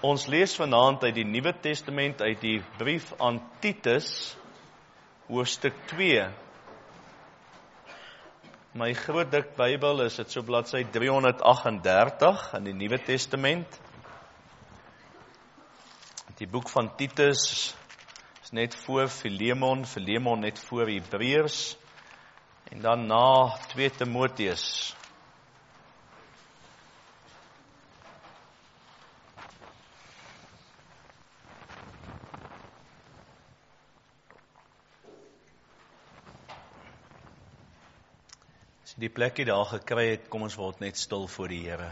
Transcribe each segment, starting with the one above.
Ons lees vanaand uit die Nuwe Testament, uit die brief aan Titus, hoofstuk 2. My groot dik Bybel is dit so bladsy 338 in die Nuwe Testament. Die boek van Titus is net voor Filemon net voor Hebreërs, en dan na 2 Timoteus. As jy die plekkie daar gekry het, kom ons word net stil voor die Here.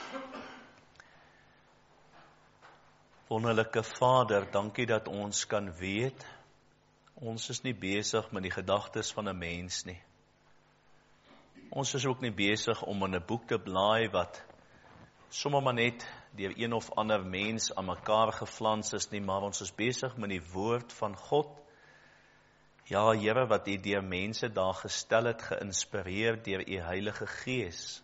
Wonderlike Vader, dankie dat ons kan weet, ons is nie besig met die gedagtes van 'n mens nie. Ons is ook nie besig om in 'n boek te blaai wat sommer maar net deur een of ander mens aan mekaar geflans is nie, maar ons is besig met die woord van God. Ja, Here, wat U deur mense daar gestel het, geïnspireer deur U Heilige Gees.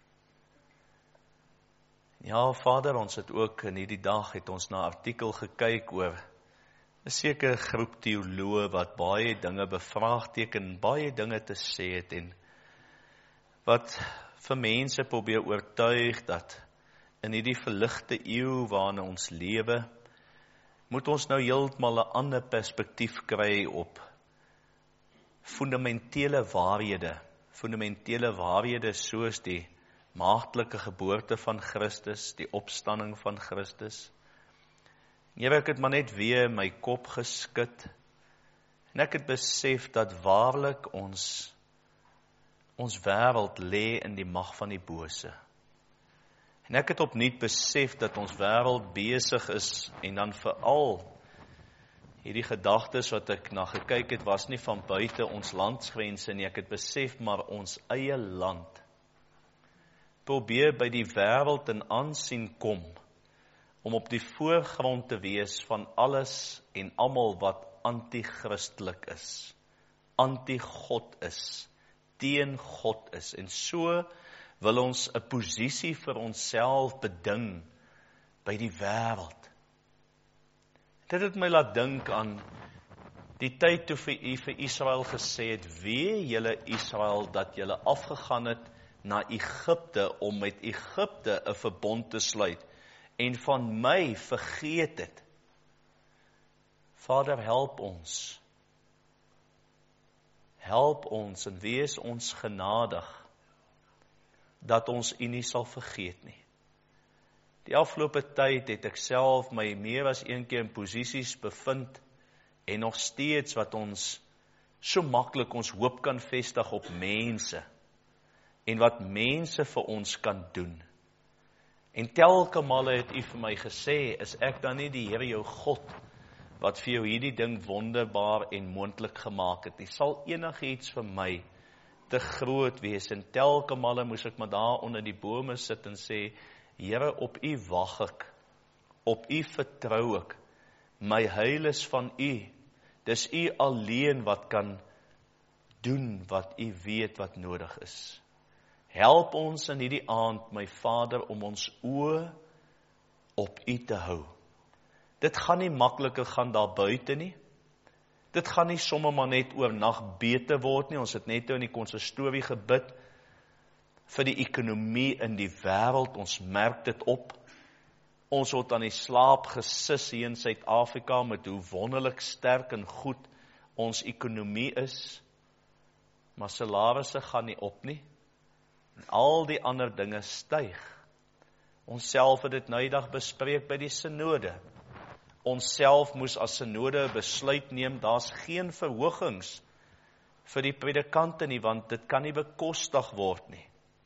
Ja, Vader, ons het ook in hierdie dag het ons na 'n artikel gekyk oor 'n sekere groep teoloë wat baie dinge bevraagteken, baie dinge te sê het en wat vir mense probeer oortuig dat in hierdie verligte eeu waarin ons lewe, moet ons nou heeltemal 'n ander perspektief kry op fundamentele waarhede soos die maagdelike geboorte van Christus, die opstanding van Christus. Here, ek het maar net weer my kop geskit en ek het besef dat waarlik ons wêreld lê in die mag van die bose. En ek het opnuut besef dat ons wêreld besig is, en dan veral hierdie gedagtes wat ek na gekyk het, was nie van buite ons landsgrense nie. Ek het besef, maar ons eie land probeer by die wêreld in aansien kom om op die voorgrond te wees van alles en almal wat anti-christelik is, anti-God is, teen God is. En so wil ons 'n posisie vir onsself beding by die wêreld. Dit het my laat dink aan die tyd toe vir Israel gesê het, wee julle Israel dat julle afgegaan het na Egipte om met Egipte 'n verbond te sluit en van my vergeet het. Vader, help ons en wees ons genadig dat ons U nie sal vergeet nie. Die afgelope tyd het ek self my meer as een keer in posisies bevind en nog steeds wat ons so maklik ons hoop kan vestig op mense en wat mense vir ons kan doen. En telke male het U vir my gesê, is ek dan nie die Here jou God wat vir jou hierdie ding wonderbaar en moontlik gemaak het? Die sal enigiets vir my te groot wees, en telke male moes ek maar daar onder die bome sit en sê, Here, op U wag ek, op U vertrou ek, my heil is van U, dis U alleen wat kan doen wat U weet wat nodig is. Help ons in hierdie aand, my Vader, om ons oë op U te hou. Dit gaan nie makliker gaan daar buite nie. Dit gaan nie sommer maar net oornag beter word nie. Ons het net in die konsistorie gebid vir die ekonomie in die wêreld. Ons merk dit op. Ons word aan die slaap gesis hier in Suid-Afrika met hoe wonderlik sterk en goed ons ekonomie is. Maar salarisse gaan nie op nie. En al die ander dinge styg. Ons self het dit nou die dag bespreek by die synode. Ons self moes as synode besluit neem, daar's geen verhogings vir die predikante nie, want dit kan nie bekostig word nie.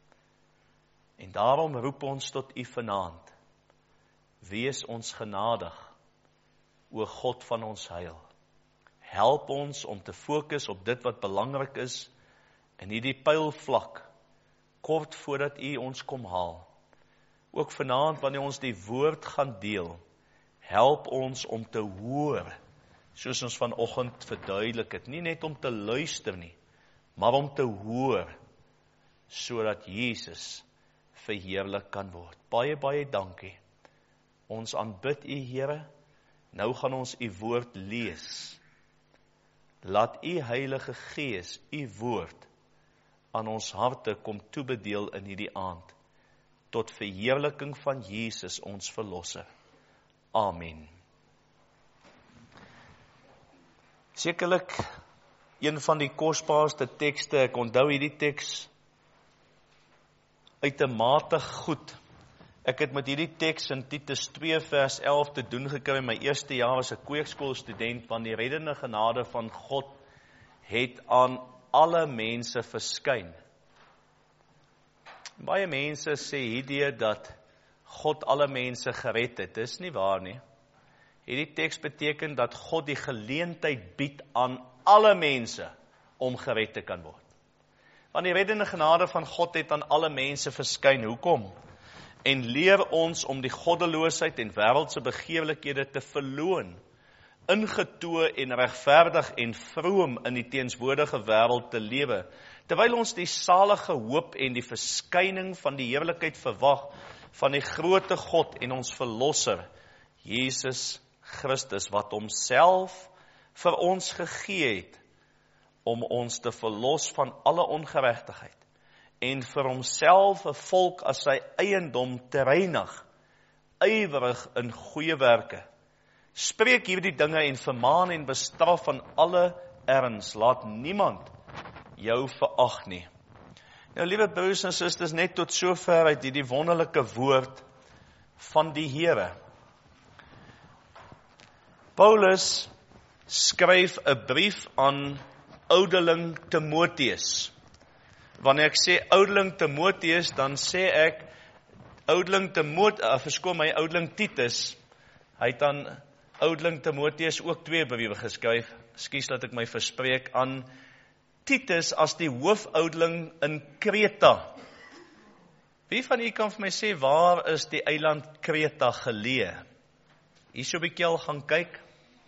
En daarom roep ons tot U vanaand, wees ons genadig, o God van ons heil. Help ons om te fokus op dit wat belangrik is, in hierdie pylvlak, kort voordat U ons kom haal. Ook vanaand, wanneer ons die woord gaan deel, help ons om te hoor, soos ons vanoggend verduidelik het, nie net om te luister nie, maar om te hoor, sodat Jesus verheerlik kan word. Baie, baie dankie Ons aanbid U, Here. Nou gaan ons U woord lees. Laat U Heilige Gees U woord aan ons harte kom toebedeel in hierdie aand, tot verheerliking van Jesus, ons Verlosser. Amen. Sekerlik een van die kosbaarste tekste, ek onthou hierdie teks uitermate goed. Ek het met hierdie teks in Titus 2 vers 11 te doen gekry in my eerste jaar as 'n kweekskoolstudent, want die reddende genade van God het aan alle mense verskyn. Baie mense sê hierdie dat God alle mense gered het. Dis nie waar nie. Hierdie teks beteken dat God die geleentheid bied aan alle mense om gered te kan word. Want die reddende genade van God het aan alle mense verskyn. Hoekom? En leer ons om die goddeloosheid en wêreldse begeerlikhede te verloon, ingetoe en regverdig en vroom in die teenswoordige wêreld te lewe, terwyl ons die salige hoop en die verskyning van die heerlikheid verwag van die groote God en ons Verlosser, Jesus Christus, wat homself vir ons gegee het, om ons te verlos van alle ongeregtigheid, en vir homself 'n volk as sy eiendom te reinig, ywerig in goeie werke. Spreek hierdie dinge en vermaan en bestraf aan alle erns, laat niemand jou verag nie. Nou, liewe broers en susters, net tot sover uit hierdie wonderlike woord van die Here. Paulus skryf 'n brief aan ouderling Timoteus. Wanneer ek sê ouderling Timoteus, dan sê ek ouderling Titus. Hy het aan ouderling Timoteus ook 2 briewe geskryf. Ekskuus dat ek my verspreek, aan Titus as die hoofouderling in Kreta. Wie van u kan vir my sê, waar is die eiland Kreta geleë? Hier so 'n bietjie al gaan kyk.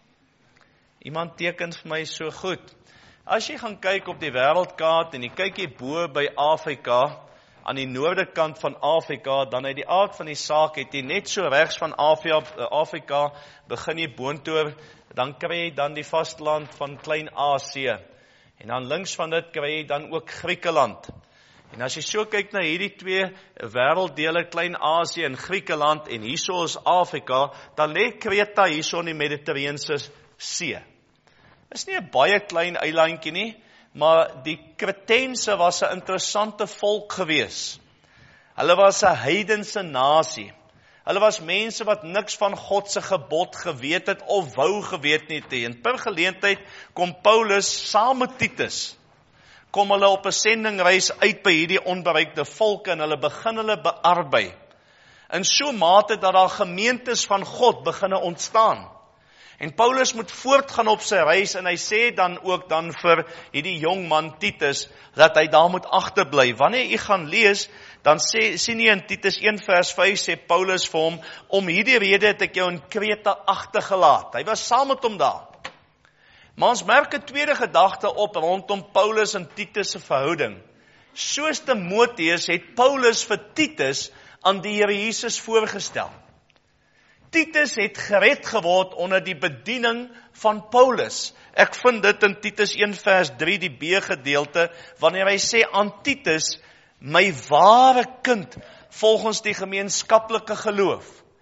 Iemand teken vir my so goed. As jy gaan kyk op die wêreldkaart en jy kyk hier bo by Afrika, aan die noordekant van Afrika, dan uit die aard van die saak het jy net so regs van Afrika, begin jy boontoe, dan kry jy dan die vasteland van Klein-Asië. En dan links van dit kry jy dan ook Griekeland. En as jy so kyk na hierdie 2 wêrelddele, Klein-Asië en Griekeland, en hierso is Afrika, dan lê Kreta hierso in die Mediterrane See. Is nie 'n baie klein eilandjie nie, maar die Kretense was 'n interessante volk gewees. Hulle was 'n heidense nasie. Hulle was mense wat niks van God se gebod geweet het of wou geweet nie. En per geleentheid kom Paulus saam met Titus, kom hulle op 'n sendingreis uit by hierdie onbereikte volke en hulle begin hulle bearbei. In so mate dat daar gemeentes van God beginne ontstaan. En Paulus moet voortgaan op sy reis en hy sê dan ook dan vir hierdie jong man Titus dat hy daar moet agterbly. Wanneer u gaan lees, dan sien jy in Titus 1 vers 5 sê Paulus vir hom, om hierdie rede het ek jou in Kreta agtergelaat. Hy was saam met hom daar. Maar ons merk 'n tweede gedagte op rondom Paulus en Titus se verhouding. Soos Timoteus het Paulus vir Titus aan die Here Jesus voorgestel. Titus het gered geword onder die bediening van Paulus. Ek vind dit in Titus 1 vers 3, die B gedeelte, wanneer hy sê aan Titus, my ware kind, volgens die gemeenskaplike geloof.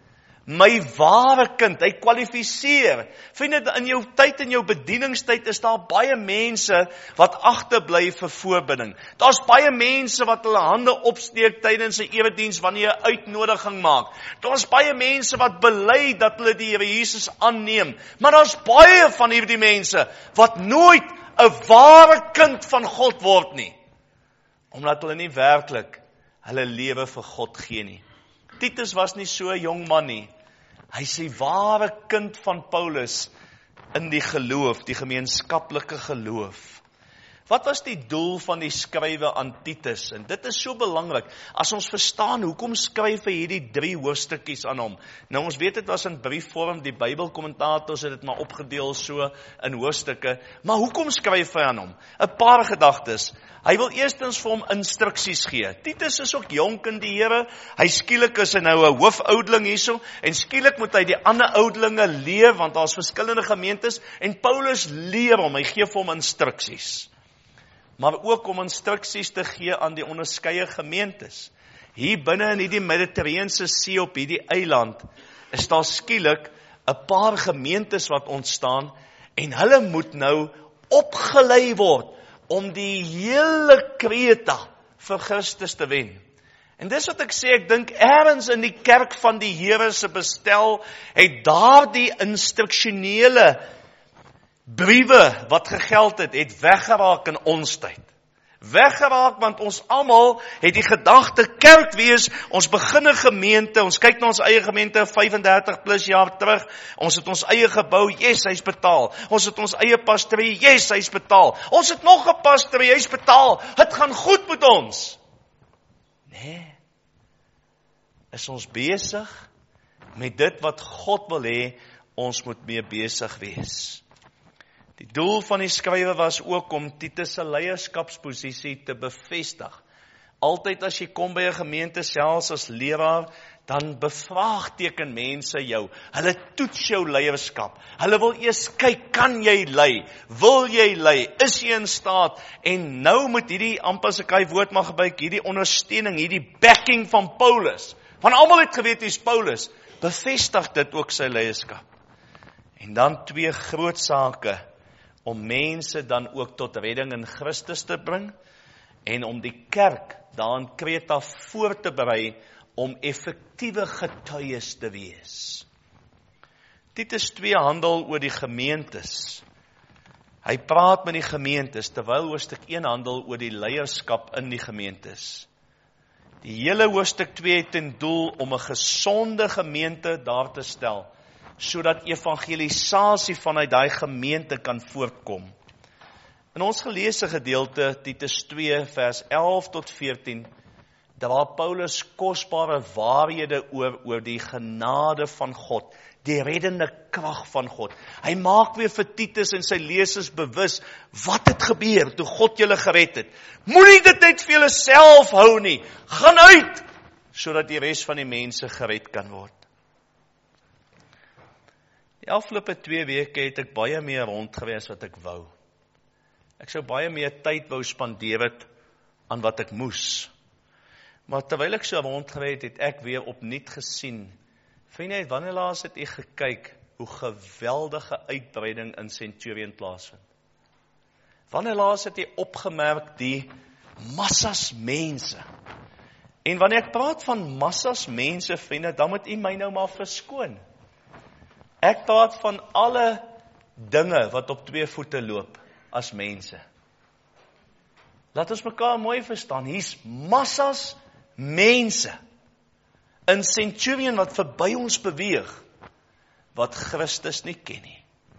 My ware kind, hy kwalifiseer. Vriende, in jou tyd, in jou bedieningstyd, is daar baie mense wat agterbly vir voorbinding. Daar's baie mense wat hulle hande opsteek tydens 'n erediens wanneer jy 'n uitnodiging maak. Daar's baie mense wat bely dat hulle die Here Jesus aanneem. Maar daar's baie van hierdie mense wat nooit 'n ware kind van God word nie. Omdat hulle nie werklik hulle lewe vir God gee nie. Titus was nie so 'n jong man nie. Hy sê ware kind van Paulus in die geloof, die gemeenskaplike geloof. Wat was die doel van die skrywe aan Titus? En dit is so belangrik, as ons verstaan, hoekom skryf hy hierdie 3 hoofstukkies aan hom? Nou ons weet dit was in briefvorm, die Bybelkommentators het dit maar opgedeel so in hoofstukke, maar hoekom skryf hy aan hom? 'n Paar gedagtes. Hy wil eerstens vir hom instruksies gee. Titus is ook jonk in die Here, hy skielik is hy nou 'n hoofoudling hierso, en skielik moet hy die ander oudlinge leer, want daar's verskillende gemeentes, en Paulus leer hom, hy gee vir hom instruksies. Maar ook om instruksies te gee aan die onderskeie gemeentes. Hier binne in hierdie Mediterrane See op hierdie eiland, is daar skielik 'n paar gemeentes wat ontstaan, en hulle moet nou opgelei word, om die hele Kreta vir Christus te wen. En dis wat ek sê, ek dink ergens in die kerk van die Here se bestel, het daardie instruksionele briewe wat gegeld het weggeraak in ons tyd. Weggeraak, want ons almal het die gedagte kerk wees, ons begin 'n gemeente, ons kyk na ons eie gemeente 35 plus jaar terug, ons het ons eie gebou, yes, hy's betaal. Ons het ons eie pastorie, yes, hy's betaal. Ons het nog 'n pastorie, hy's betaal. Het gaan goed met ons. Nee. Is ons besig met dit wat God wil hê, ons moet mee besig wees. Die doel van die skrywe was ook om Titus se leierskapsposisie te bevestig. Altyd as jy kom by 'n gemeente, selfs as leraar, dan bevraagteken mense jou. Hulle toets jou leierskap. Hulle wil eers kyk, kan jy lei? Wil jy lei? Is jy in staat? En nou met hierdie, amper as ek hy woord mag gebruik, hierdie ondersteuning, hierdie backing van Paulus, van almal het geweet hy's Paulus, bevestig dit ook sy leierskap. En dan 2 groot sake, om mense dan ook tot redding in Christus te bring, en om die kerk daar in Kreta voor te berei, om effektiewe getuies te wees. Titus 2 handel oor die gemeentes. Hy praat met die gemeentes, terwyl hoofstuk 1 handel oor die leierskap in die gemeentes. Die hele hoofstuk 2 het ten doel om 'n gesonde gemeente daar te stel, sodat evangelisasie vanuit daai gemeente kan voortkom. In ons geleesde gedeelte, Titus 2 vers 11 tot 14, dra Paulus kosbare waarhede oor die genade van God, die reddende krag van God. Hy maak weer vir Titus en sy lesers bewus wat het gebeur toe God julle gered het. Moenie dit net vir julle self hou nie. Gaan uit, sodat die res van die mense gered kan word. Die afgelope 2 weke het ek baie meer rond gewees wat ek wou. Ek sou baie meer tyd wou spandeer het aan wat ek moes. Maar terwyl ek so rond gewees het ek weer opnuut gesien. Vriende, wanneer laas het u gekyk hoe geweldige uitbreiding in Centurion plaasvind? Wanneer laas het u opgemerk die massas mense? En wanneer ek praat van massas mense, vriende, dan moet u my nou maar verskoon. Ek praat van alle dinge wat op 2 voete loop as mense. Laat ons mekaar mooi verstaan, hier's massas mense in Centurion wat verby ons beweeg, wat Christus nie ken nie.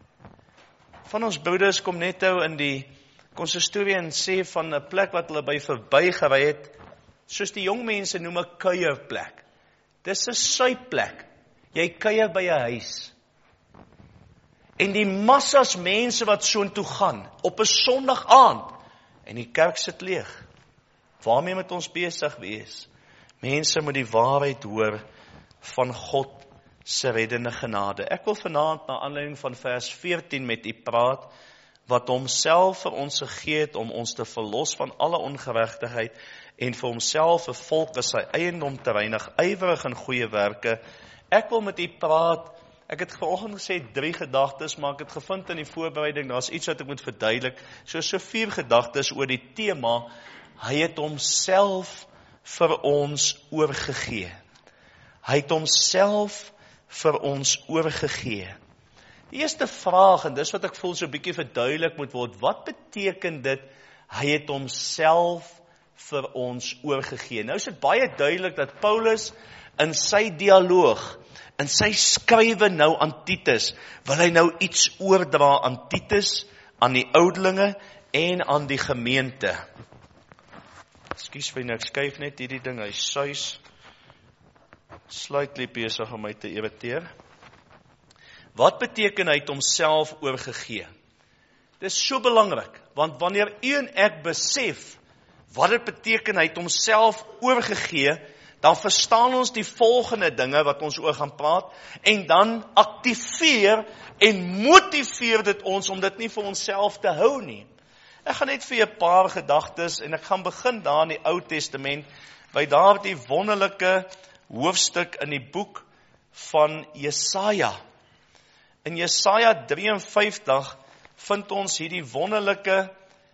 Van ons broeders kom net nou in die konsistorie en sê van 'n plek wat hulle by verby gery het, soos die jong mense noem 'n kuierplek. Dis 'n suipplek. Jy kuier by 'n huis. En die massas mense wat soontoe gaan, op 'n Sondag aand, en die kerk sit leeg. Waarmee moet ons besig wees? Mense moet die waarheid hoor van God se reddende genade. Ek wil vanaand na aanleiding van vers 14 met u praat, wat homself vir ons gegee het om ons te verlos van alle ongeregtigheid en vir homself 'n volk as sy eiendom te reinig, ywerig in goeie werke. Ek wil met u praat. Ek het vanoggend gesê 3 gedagtes, maar ek het gevind in die voorbereiding, daar's iets wat ek moet verduidelik. So 4 gedagtes oor die tema, hy het homself vir ons oorgegee. Hy het homself vir ons oorgegee. Die eerste vraag, en dis wat ek voel so 'n bietjie verduidelik moet word, wat beteken dit, hy het homself vir ons oorgegee? Nou is dit baie duidelik dat Paulus in sy dialoog, in sy skrywe nou aan Titus, wil hy nou iets oordra aan Titus, aan die oudelinge, en aan die gemeente. Ekskuus vir ek skuif net hierdie ding, hy suis slightly besig om my te irriteer. Wat beteken hy het homself oorgegee? Dit is so belangrik, want wanneer u en ek besef wat dit beteken hy het homself oorgegee, dan verstaan ons die volgende dinge wat ons oor gaan praat, en dan aktiveer en motiveer dit ons om dit nie vir onsself te hou nie. Ek gaan net vir 'n paar gedagtes, en ek gaan begin daar in die Ou Testament, by daar die wonderlike hoofstuk in die boek van Jesaja. In Jesaja 53 vind ons hierdie wonderlike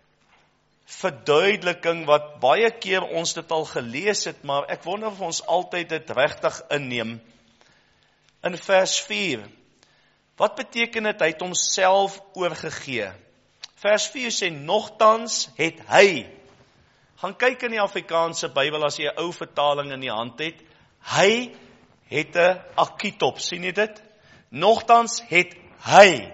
verduideliking wat baie keer ons dit al gelees het, maar ek wonder of ons altyd dit regtig inneem. In vers 4, wat beteken dit hy het homself oorgegee? Vers 4 sê, nogtans het hy. Gaan kyk in die Afrikaanse Bybel as jy 'n ou vertaling in die hand het. Hy het 'n akitop, sien jy dit? Nogtans het hy.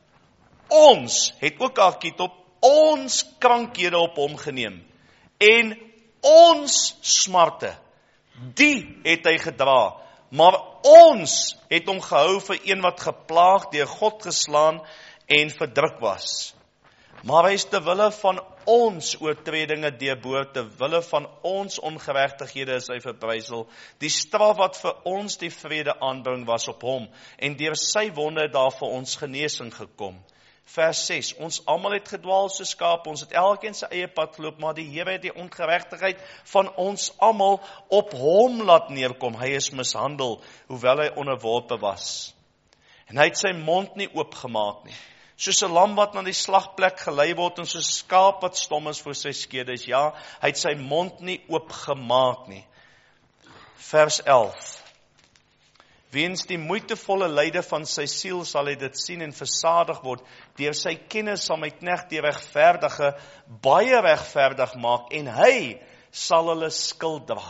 Ons het ook 'n akitop, ons krankhede op hom geneem. En ons smarte, die het hy gedra. Maar ons het hom gehou vir een wat geplaag, deur God geslaan en verdruk was. Maar hy is ter wille van ons oortredinge deurboor, ter wille van ons ongeregtighede is hy verbrysel. Die straf wat vir ons die vrede aanbring was op hom, en deur sy wonde daar vir ons genesing gekom. Vers 6, ons almal het gedwaal soos skaap, ons het elkeen sy eie pad geloop, maar die Here het die ongeregtigheid van ons almal op hom laat neerkom. Hy is mishandel, hoewel hy onderworpe was. En hy het sy mond nie oopgemaak nie. Soos 'n lam wat na die slagplek gelei word, en soos 'n skaap wat stom is voor sy skeerdes. Ja, hy het sy mond nie oopgemaak nie. Vers 11. Weens die moeitevolle lyde van sy siel sal hy dit sien en versadig word. Deur sy kennis sal my knegt die regverdige baie regverdig maak, en hy sal hulle skuld dra.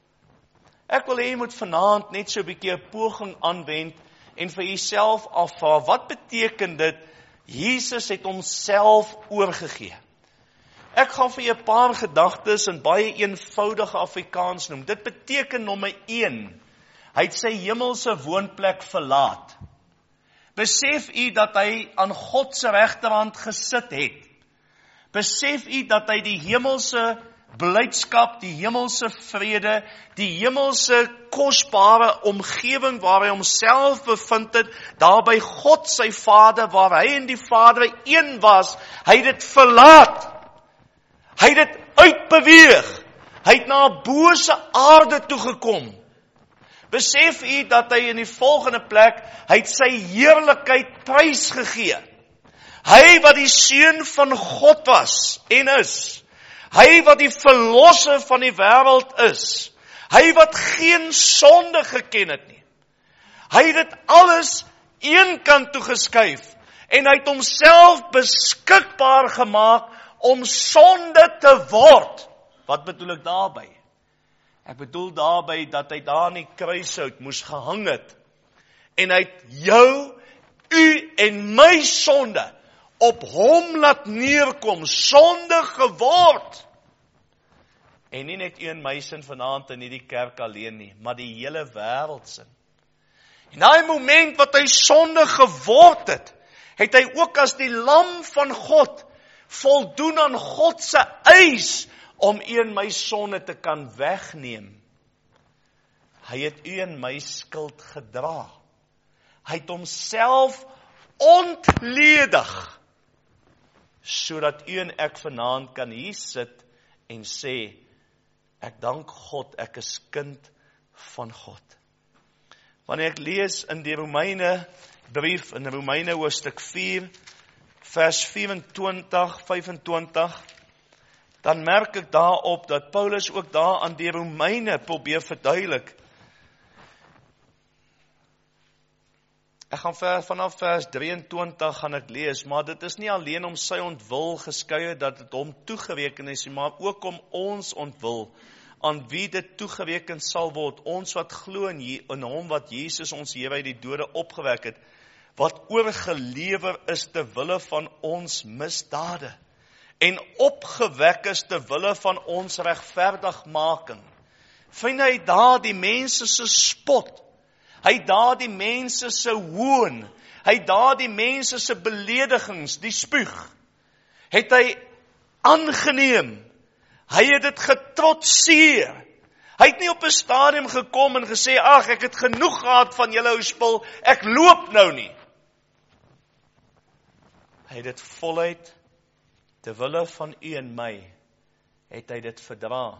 Ek wil hê jy moet vanaand net so 'n bietjie 'n poging aanwend en vir jouself afvra, wat beteken dit? Jesus het homself oorgegee. Ek gaan vir jou 'n paar gedagtes in baie eenvoudige Afrikaans noem. Dit beteken nommer 1, hy het sy hemelse woonplek verlaat. Besef u dat hy aan God se regterhand gesit het? Besef u dat hy die hemelse blydskap, die hemelse vrede, die hemelse kosbare omgewing waar hy homself bevind het, daar by God sy Vader, waar hy en die Vader een was, hy het dit verlaat. Hy het dit uitbeweeg. Hy het na 'n bose aarde toegekom. Besef u dat hy in die volgende plek, hy het sy heerlikheid prysgegee. Hy wat die seun van God was en is. Hy wat die verlosser van die wêreld is. Hy wat geen sonde geken het nie. Hy het dit alles een kant toe geskuif. En hy het homself beskikbaar gemaak om sonde te word. Wat bedoel ek daarby? Ek bedoel daarby dat hy daar in die kruishout moes gehang het. En hy het jou, u en my sonde op hom laat neerkom, sonde geword. En nie net u en my sin vanaand in hierdie kerk alleen nie, maar die hele wêreld sin. En daai moment wat hy sonde geword het, het hy ook as die lam van God voldoen aan God se eis om u en my sonde te kan wegneem. Hy het u en my skuld gedra. Hy het homself ontledig, sodat u en ek vanaand kan hier sit en sê, ek dank God, ek is kind van God. Wanneer ek lees in die Romeine brief, in Romeine hoofstuk 4, vers 24, 25, dan merk ek daarop dat Paulus ook daar aan die Romeine probeer verduidelik. Ek gaan vanaf vers 23 gaan ek lees, maar dit is nie alleen om sy ontwil geskei dat dit hom toegereken is, maar ook om ons ontwil, aan wie dit toegereken sal word, ons wat glo in hom wat Jesus ons Here uit die dode opgewek het, wat oorgelewer is ter wille van ons misdade, en opgewek is ter wille van ons regverdigmaking. Vind hy daar die mense se spot, hy daar die mense se hoon, hy daar die mense se beledigings, die spuug, het hy aangeneem, hy het dit getrotseer. Hy het nie op 'n stadium gekom en gesê, ag, ek het genoeg gehad van julle ou spul, ek loop nou nie. Hy het dit voluit, ter wille van u en my, het hy dit verdra.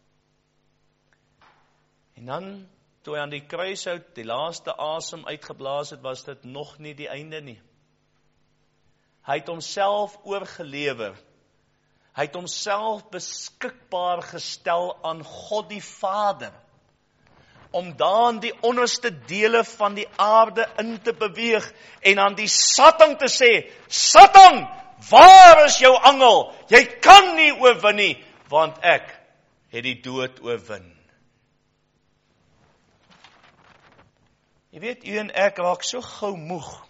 En dan, toe hy aan die kruishout die laaste asem uitgeblaas het, was dit nog nie die einde nie. Hy het homself oorgelewer. Hy het homself beskikbaar gestel aan God die Vader, om daar in die onderste dele van die aarde in te beweeg, en aan die Satan te sê, Satan, waar is jou angel? Jy kan nie oorwin nie, want ek het die dood oorwin. Jy weet, u en ek raak so gou moeg.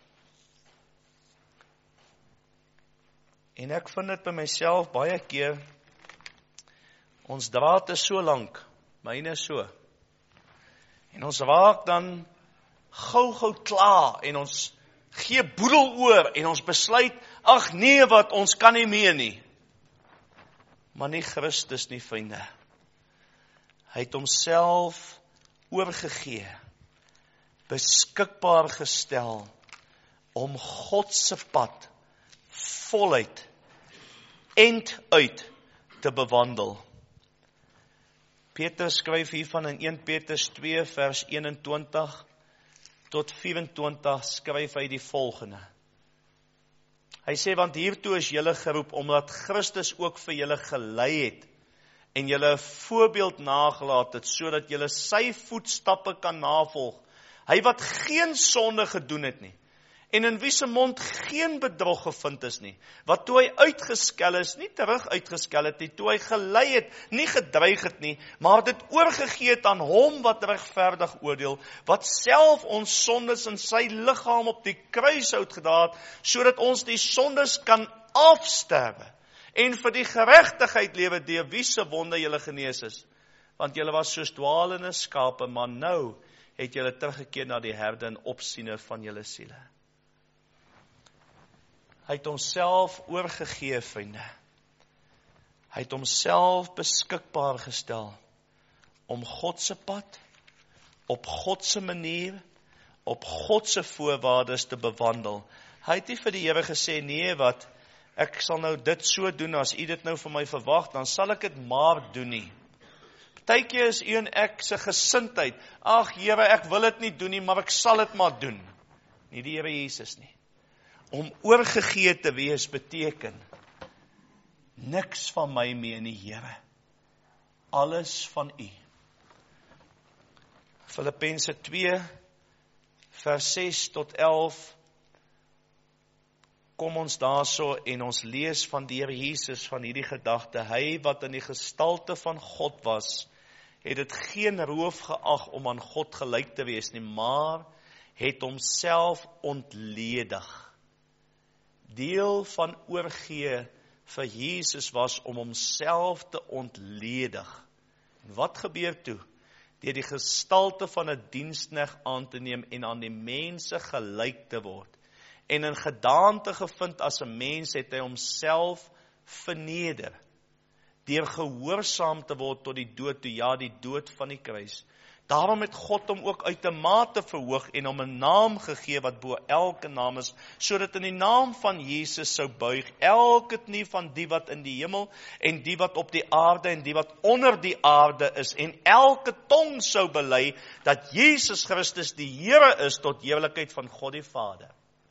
En ek vind dit by myself baie keer, ons draad is so lank, myne is so. En ons raak dan gou klaar, en ons gee boedel oor, en ons besluit, ag nee wat, ons kan nie meer nie. Maar nie Christus nie, vriende. Hy het homself oorgegee, beskikbaar gestel, om God se pad voluit, end uit te bewandel. Petrus skryf hiervan in 1 Petrus 2 vers 21 tot 24 skryf hy die volgende. Hy sê, want hiertoe is julle geroep, omdat Christus ook vir julle gelei het, en julle 'n voorbeeld nagelaat het, sodat julle sy voetstappe kan navolg. Hy wat geen sonde gedoen het nie, en in wie se mond geen bedrog gevind is nie, wat toe hy uitgeskel is, nie terug uitgeskel het nie, toe hy gelei het, nie gedreig het nie, maar dit oorgegee het aan hom wat regverdig oordeel, wat self ons sondes in sy liggaam op die kruishout gedra het, sodat ons die sondes kan afsterwe, en vir die geregtigheid lewe, deur wie se wonde julle genees is, want julle was soos dwaalende skape, maar nou het julle teruggekeer na die herde en opsiener van julle siele. Hy het homself oorgegee, vriende. Hy het homself beskikbaar gestel om God se pad, op God se manier, op God se voorwaardes te bewandel. Hy het nie vir die Here gesê, nee wat, ek sal nou dit so doen, as u dit nou van my verwag, dan sal ek dit maar doen nie. Partykeer is u en ek se gesindheid, ag Here, ek wil dit nie doen nie, maar ek sal dit maar doen. Nie die Here Jesus nie. Om oorgegee te wees beteken, niks van my meer nie, Here. Alles van u. Filippense 2, vers 6 tot 11, kom ons daarso en ons lees van die Here Jesus van hierdie gedagte. Hy wat in die gestalte van God was, het dit geen roof geag om aan God gelyk te wees nie, maar het homself ontledig. Deel van oorgee vir Jesus was om homself te ontledig. En wat gebeur toe? Deur die gestalte van 'n diensknegt aan te neem en aan die mense gelyk te word. En in gedaante gevind as 'n mens het hy homself verneder, deur gehoorsaam te word tot die dood, toe ja, die dood van die kruis. Daarom het God hom ook uitermate verhoog en hom 'n naam gegee wat bo elke naam is, sodat in die naam van Jesus sou buig elke knie van die wat in die hemel en die wat op die aarde en die wat onder die aarde is, en elke tong sou bely dat Jesus Christus die Here is tot heerlikheid van God die Vader.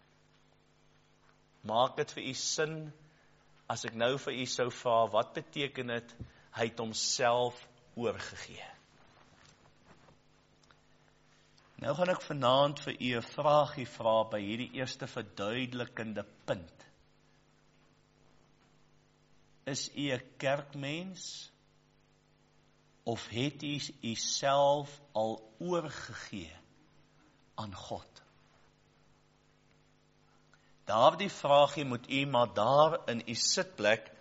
Maak dit vir u sin as ek nou vir u sou vra, wat beteken dit? Hy het homself oorgegee. Nou gaan ek vanaand vir u 'n vraagie vra by hierdie eerste verduidelikende punt. Is u 'n kerkmens of het u uself al oorgegee aan God? Daardie vraagie moet u maar daar in u sitplek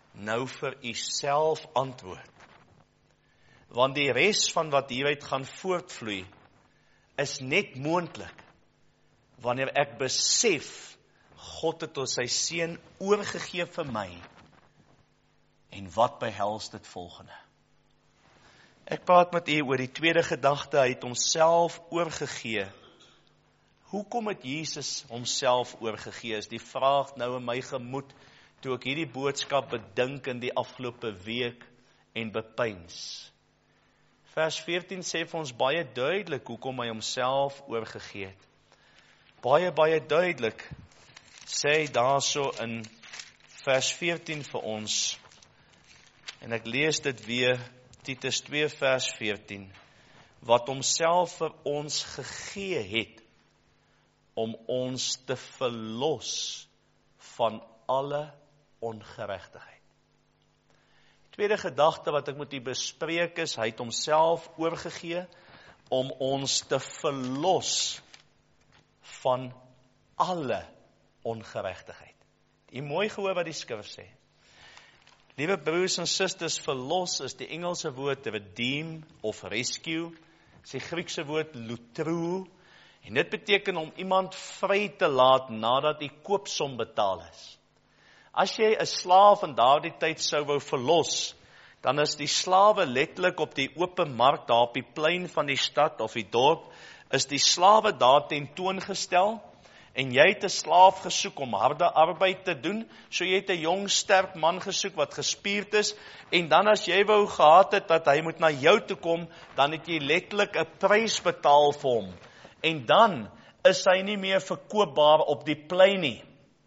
nou vir u self antwoord. Want die res van wat hieruit gaan voortvloei, is net moontlik, wanneer ek besef, God het ons sy seun oorgegee vir my, en wat behels dit volgende? Ek praat met u oor die tweede gedagte, hy het homself oorgegee. Hoekom het Jesus homself oorgegee, is die vraag nou in my gemoed, toe ek hierdie boodskap bedink in die afgelope week en bepeins. Vers 14 sê vir ons baie duidelik hoekom hy homself oorgegee het. Baie duidelik sê hy daarso in vers 14 vir ons, en ek lees dit weer, Titus 2 vers 14, wat homself vir ons gegee het, om ons te verlos van alle ongeregtigheid. Tweede gedagte wat ek met u bespreek is, hy het homself oorgegee, om ons te verlos van alle ongeregtigheid. Jy mooi gehoor wat die skrif sê. Liewe broers en susters, verlos is die Engelse woord redeem of rescue, is die Griekse woord lutrou, en dit beteken om iemand vry te laat nadat die koopsom betaal is. As jy 'n slaaf in daardie tyd sou wou verlos, dan is die slawe letterlik op die open mark daar op die plein van die stad of die dorp, is die slawe daar tentoongestel, en jy het 'n slaaf gesoek om harde arbeid te doen, so jy het 'n jong sterk man gesoek wat gespierd is, en dan as jy wou gehad het dat hy moet na jou toe kom, dan het jy letterlik 'n prys betaal vir hom, en dan is hy nie meer verkoopbaar op die plein nie.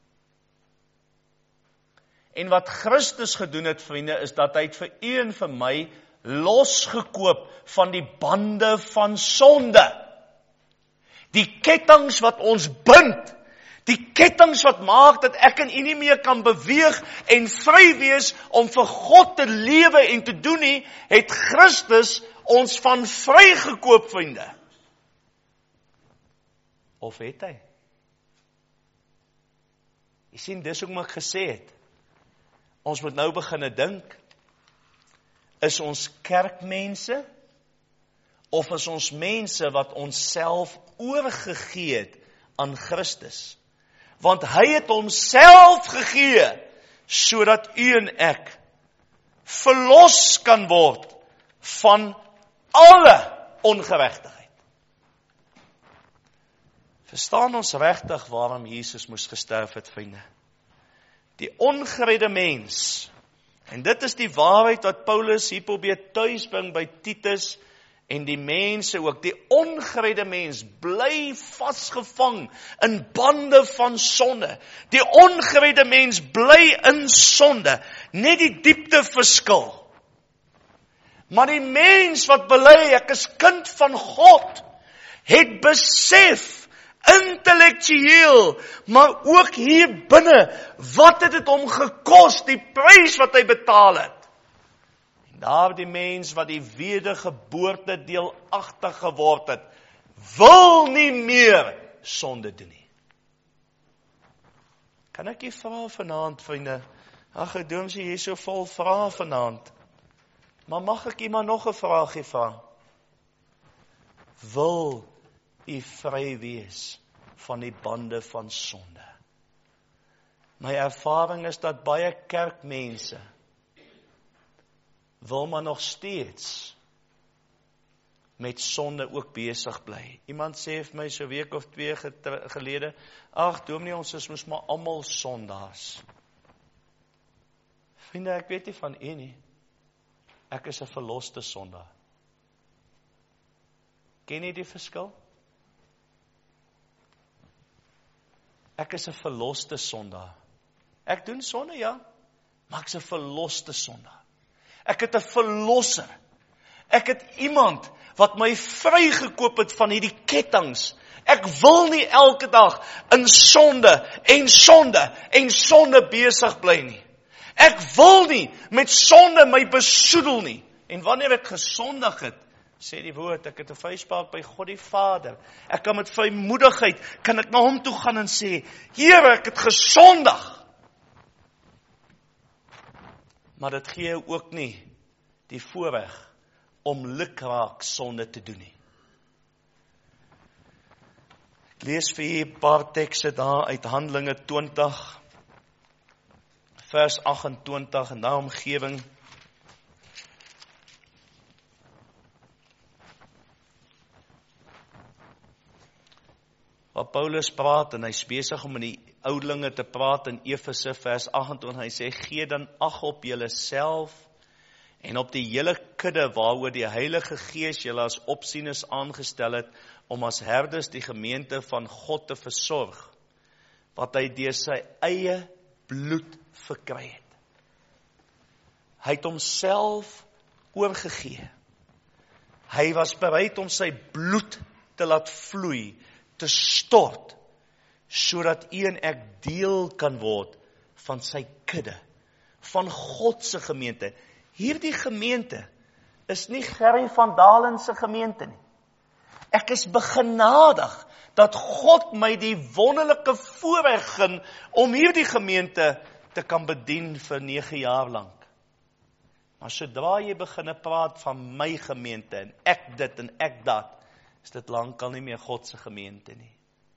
En wat Christus gedoen het, vriende, is dat hy het vir u en vir my losgekoop van die bande van sonde. Die kettinge wat ons bind, die kettinge wat maak dat ek en u nie meer kan beweeg en vry wees om vir God te lewe en te doen nie, het Christus ons van vrygekoop, vriende. Of het hy? Jy sien, dis hoekom ek gesê het, ons moet nou beginne dink, is ons kerkmense, of is ons mense wat ons self oorgegee het aan Christus? Want hy het homself gegee, sodat u en ek verlos kan word van alle ongeregtigheid. Verstaan ons regtig waarom Jesus moes gesterf het, vriende? Die ongeredde mens, en dit is die waarheid wat Paulus hier probeer tuisbring by Titus, en die mense ook, die ongeredde mens bly vasgevang in bande van sonde. Die ongeredde mens bly in sonde, net die diepte verskil. Maar die mens wat bely, ek is kind van God, het besef, intellektueel, maar ook hier binne, wat het dit hom gekos, die prys wat hy betaal het. Daar die mens wat die wedergeboorte deelagtig geword het, wil nie meer sonde doen nie. Kan ek jy vra vanaand, vriende? Ag, Doomsie, jy is so vol vrae vanaand. Maar mag ek jy maar nog 'n vraagie vra? Wil u vry wees van die bande van sonde? My ervaring is dat baie kerkmense wil maar nog steeds met sonde ook besig bly. Iemand sê vir my so 'n week of 2 gelede, ag dominee, ons is mos maar almal sondaars. Vriende, ek weet nie van u nie. Ek is 'n verloste sondaar. Ken jy die verskil? Ek is 'n verloste sondaar. Ek doen sonde, ja, maar ek is 'n verloste sondaar. Ek het 'n verlosser. Ek het iemand wat my vrygekoop het van hierdie kettinge. Ek wil nie elke dag in sonde en sonde besig bly nie. Ek wil nie met sonde my besoedel nie. En wanneer ek gesondig het, sê die woord, ek het 'n vryspraak by God die Vader. Ek kan met vrymoedigheid, kan ek na hom toe gaan en sê, Here, ek het gesondig. maar dit gee jou ook nie die voorreg om lukraak sonde te doen nie. Ek lees vir u 'n paar tekste daar uit Handelinge 20, vers 28 en daai omgewing. Waar Paulus praat en hy's besig om in die oudelinge te praat in Efese vers 28, hy sê, gee dan ag op julleself en op die hele kudde waaroor die Heilige Gees julle as opsieners aangestel het, om as herders die gemeente van God te versorg, wat hy deur sy eie bloed verkry het. Hy het homself oorgegee. Hy was bereid om sy bloed te laat vloei, te stort, sodat u en ek deel kan word van sy kudde, van God se gemeente. Hierdie gemeente is nie Gerry van Dalen se gemeente nie. Ek is begenadig dat God my die wonderlike voorreg gun om hierdie gemeente te kan bedien vir 9 jaar lank. Maar sodra jy begin praat van my gemeente en ek dit en ek dat, is dit lankal nie meer God se gemeente nie.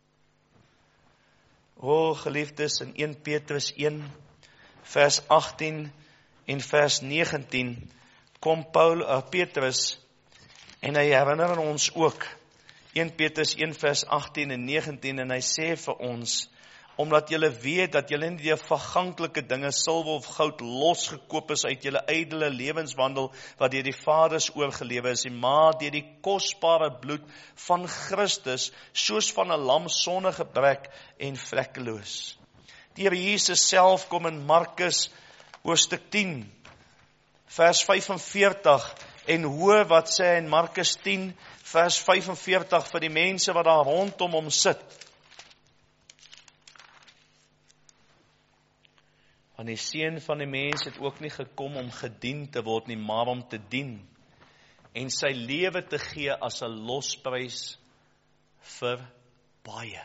O geliefdes, in 1 Petrus 1 vers 18 en vers 19 kom Petrus en hy herinner ons ook 1 Petrus 1 vers 18 en 19 en hy sê vir ons, omdat julle weet dat julle nie deur verganklike dinge, silwer of goud losgekoop is uit julle ydelle lewenswandel wat deur die Vaders oorgelewe is, maar deur die kosbare bloed van Christus, soos van 'n lam sonder gebrek en vlekkeloos. Die Here Jesus self kom in Markus hoofstuk 10 vers 45 en hoor wat sê hy in Markus 10 vers 45 vir die mense wat daar rondom hom sit. Want die Seun van die mens het ook nie gekom om gedien te word nie, maar om te dien en sy lewe te gee as 'n losprys vir baie.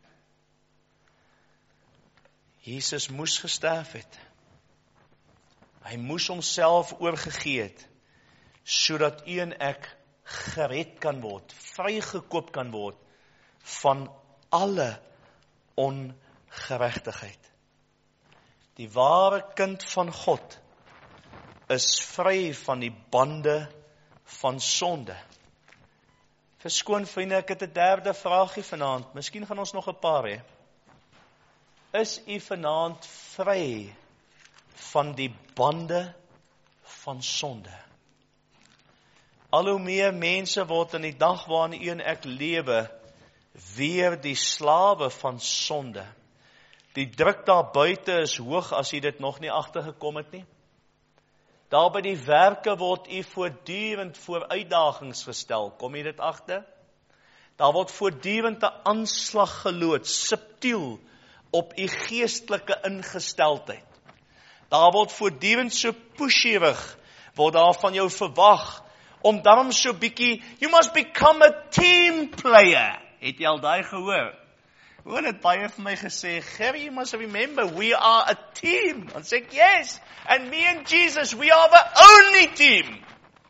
Jesus moes gesterf het. Hy moes homself oorgegee het, sodat u en ek gered kan word, vrygekoop kan word van alle ongeregtigheid. Die ware kind van God is vry van die bande van sonde. Verskoon vriende, ek het 'n derde vraagie vanaand. Miskien gaan ons nog 'n paar hê. Is u vanaand vry van die bande van sonde? Al hoe meer mense word in die dag waarin u en ek lewe, weer die slawe van sonde. Die druk daar buite is hoog as u dit nog nie agtergekom het nie. Daar by die werke word u voortdurend voor uitdagings gestel. Kom u dit agter? Daar word voortdurend 'n aanslag geloods, subtiel, op u geestelike ingesteldheid. Daar word voortdurend so pusherig, word daar van jou verwag, om daarom so bietjie, you must become a team player. Het jy al daai gehoor? Hoor het baie vir my gesê, Gerry, you must remember, we are a team. Dan sê ek, yes, and me and Jesus, we are the only team.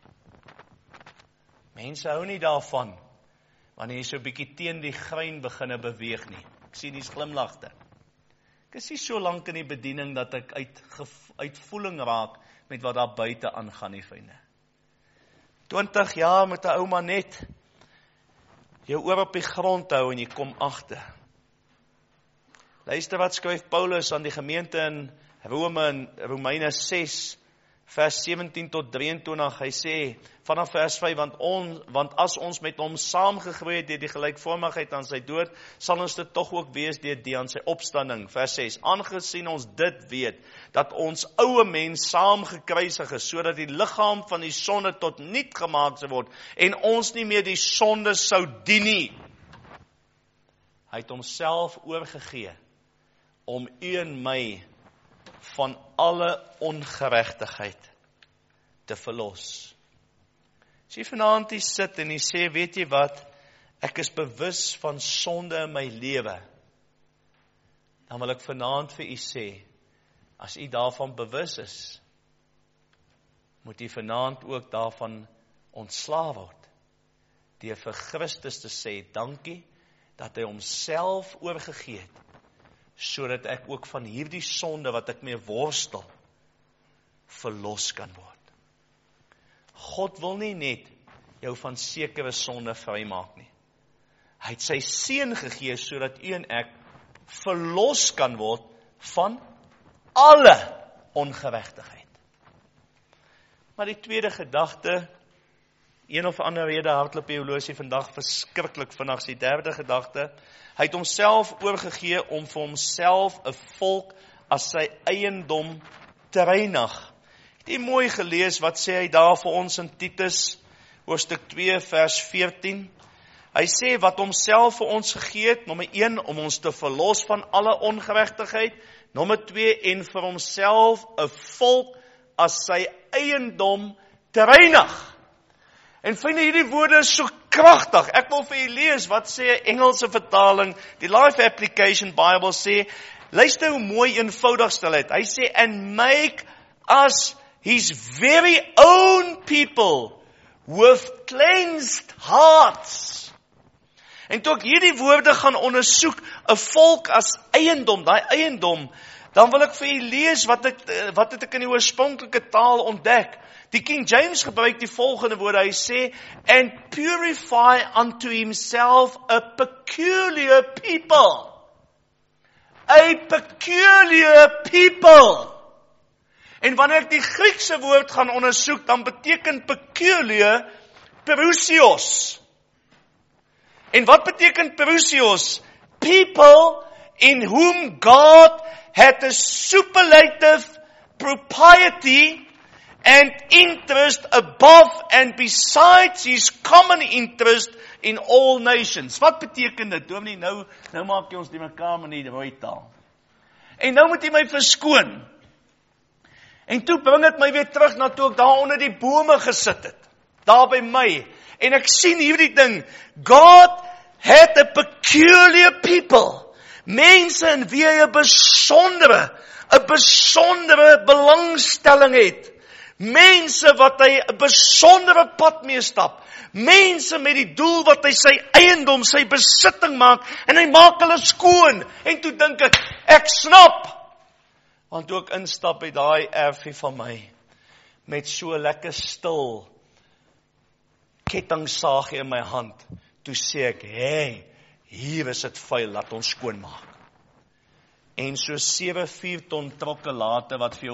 Mense hou nie daarvan, wanneer jy so bietjie teen die grein beginne beweeg nie. Ek sien die glimlagte. Ek is nie so lank in die bediening, dat ek uit voeling raak, met wat daar buite aangaan nie, vriende. 20 jaar met 'n ouma net, jou oor op die grond hou, en jy kom agter. Luister wat skryf Paulus aan die gemeente in Rome, in Romeine 6, vers 17 tot 23, hy sê, vanaf vers 5, want as ons met hom saamgegroei het deur die gelykvormigheid aan sy dood, sal ons dit tog ook wees deur die aan sy opstanding. Vers 6, aangesien ons dit weet, dat ons ouwe mens saamgekruisig is, sodat die liggaam van die sonde tot niet gemaak sou word, en ons nie meer die sonde sou dien nie. Hy het homself oorgegee, om u en my van alle ongeregtigheid te verlos. As jy vanaand hier sit en jy sê, weet jy wat, ek is bewus van sonde in my lewe, dan wil ek vanaand vir u sê, as u daarvan bewus is, moet jy vanaand ook daarvan ontslae word, deur vir Christus te sê, dankie, dat hy homself oorgegee het, sodat ek ook van hierdie sonde wat ek mee worstel, verlos kan word. God wil nie net jou van sekere sonde vrymaak nie. Hy het sy seun gegee, sodat u en ek verlos kan word van alle ongeregtigheid. Maar die tweede gedagte, een of ander rede hardloop die horlosie vandag verskriklik vinnig, die derde gedagte, hy het homself oorgegee om vir homself 'n volk as sy eiendom te reinig. Het jy mooi gelees, wat sê hy daar vir ons in Titus, hoofstuk 2 vers 14? Hy sê wat homself vir ons gegee het, nommer 1, om ons te verlos van alle ongeregtigheid, nommer 2, en vir homself 'n volk as sy eiendom te reinig. En vriende, hierdie woorde is so kragtig. Ek wil vir julle lees wat sê 'n Engelse vertaling, die Life Application Bible sê, luister hoe mooi eenvoudig stel het. Hy sê, and make us his very own people with cleansed hearts. En toe ek hierdie woorde gaan ondersoek, 'n volk as eiendom, daai eiendom, dan wil ek vir julle lees wat het ek in die oorspronklike taal ontdek. Die King James gebruik die volgende woorde, hy sê, and purify unto himself a peculiar people. A peculiar people. En wanneer ek die Griekse woord gaan ondersoek, dan beteken peculiar perusios. En wat beteken perusios? People in whom God had a superlative propriety and interest above and besides his common interest in all nations. Wat beteken dit? Dominee, nou maak jy ons die mekaar met die rooi taal. En nou moet jy my verskoon. En toe bring dit my weer terug na toe ek daar onder die bome gesit het. Daar by my. En ek sien hierdie ding. God had a peculiar people. Mense in wie hy 'n besondere belangstelling het. Mense wat hy 'n besondere pad mee stap. Mense met die doel wat hy sy eiendom, sy besitting maak, en hy maak hulle skoon. En toe dink ek snap. Want toe ek instap by daai erfie van my, met so lekker stil kettingsagie in my hand, toe sê ek, hey, hier is dit vuil, laat ons skoon maak. En so 7 ton trokke later, wat vir jou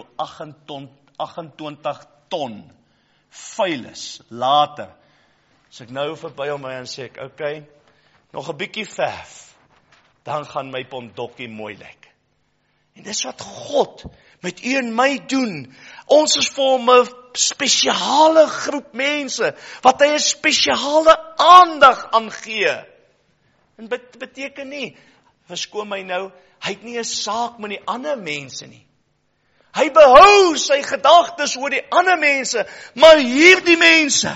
28 ton vuil is, later, as ek nou verby om my en sê ek, okay, nog 'n bietjie verf, dan gaan my pondokkie mooi lyk. En dis wat God met u en my doen. Ons is vir hom 'n spesiale groep mense, wat hy 'n spesiale aandag aan gee. En beteken nie, verskoon my nou, hy het nie 'n saak met die ander mense nie. Hy behou sy gedagtes oor die ander mense, maar hierdie mense,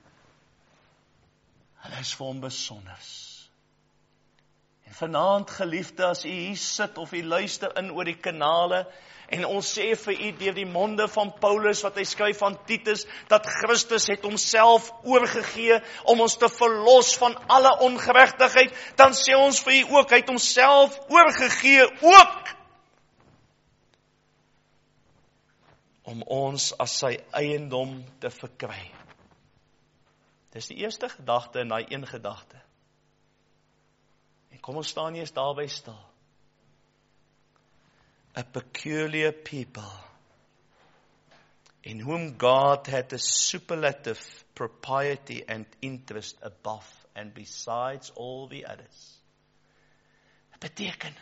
hulle is vir hom besonders. En vanaand, geliefde, as u hier sit of u luister in oor die kanale, en ons sê vir u deur die monde van Paulus, wat hy skryf van Titus, dat Christus het homself oorgegee om ons te verlos van alle ongeregtigheid, dan sê ons vir u ook, hy het homself oorgegee ook om ons as sy eiendom te verkry. Dis die eerste gedagte en daai een gedagte. En kom ons staan eers daarby stil. A peculiar people, in whom God had a superlative propriety and interest above and besides all the others. Dat beteken,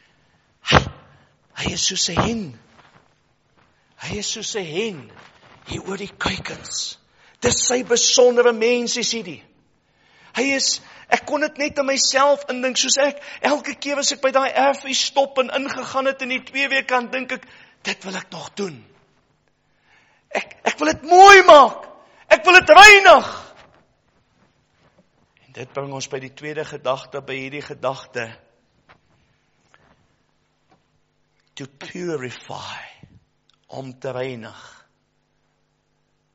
hy is soos 'n hen. Hy is soos 'n hen, hier oor die kuikens. Dis sy besondere mens is hierdie. Hy is, ek kon dit net in myself indink, soos ek, elke keer as ek by daai erfie stop en ingegaan het in die 2 weke, dan dink ek, dit wil ek nog doen. Ek wil dit mooi maak. Ek wil dit reinig. En dit bring ons by die tweede gedagte, by hierdie gedagte. To purify, om te reinig.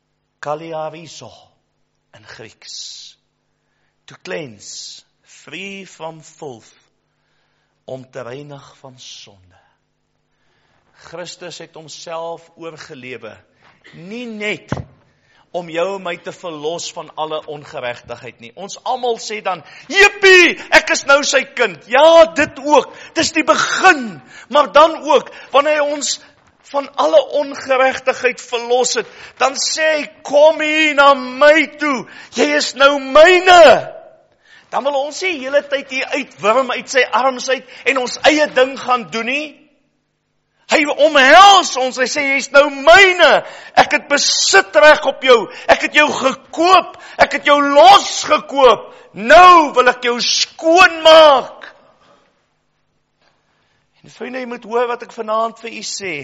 kaliarizo in Grieks. To cleanse, free from filth, om te reinig van sonde. Christus het homself oorgelewe, nie net om jou en my te verlos van alle ongeregtigheid nie. Ons almal sê dan, jippie, ek is nou sy kind. Ja, dit ook, dis die begin, maar dan ook, wanneer hy ons van alle ongeregtigheid verlos het, dan sê hy, kom hier na my toe, jy is nou myne. Dan wil ons die hele tyd hier uitwurm uit sy arms uit, en ons eie ding gaan doen nie. Hy omhels ons, hy sê, jy is nou myne, ek het besitreg op jou, ek het jou gekoop, ek het jou losgekoop, nou wil ek jou skoonmaak. En vriende, jy moet hoor wat ek vanaand vir u sê.